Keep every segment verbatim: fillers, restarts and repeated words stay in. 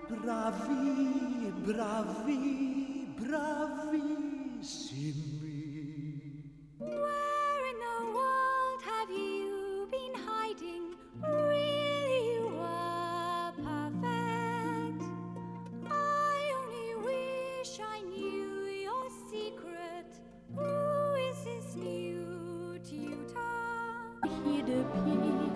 bravi, bravi, bravissimi. Where in the world have you been hiding? Really, you were perfect. I only wish I knew your secret. Who is this new tutor? He'd appear.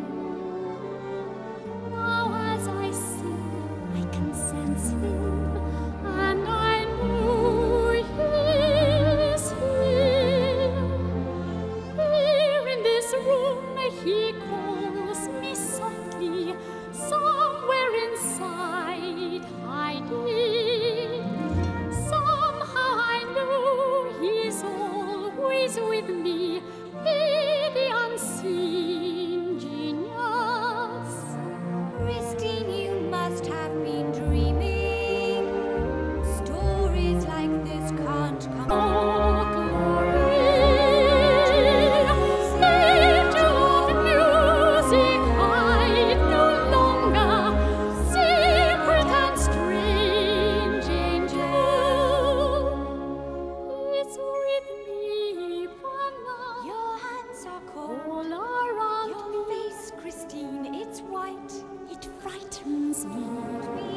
Now as I sing, I can sense him, and I know he's here. Here in this room, he calls me softly, somewhere inside hiding. Somehow I know he's always with me, in the unseen genius. Christine, you must have been dreaming. Stories like this can't come. Oh, glory, angel of music, hide no longer. Secret and strange angel, it's with me for now. Your hands are cold, all around. Your face, Christine, it's white. It frightens me.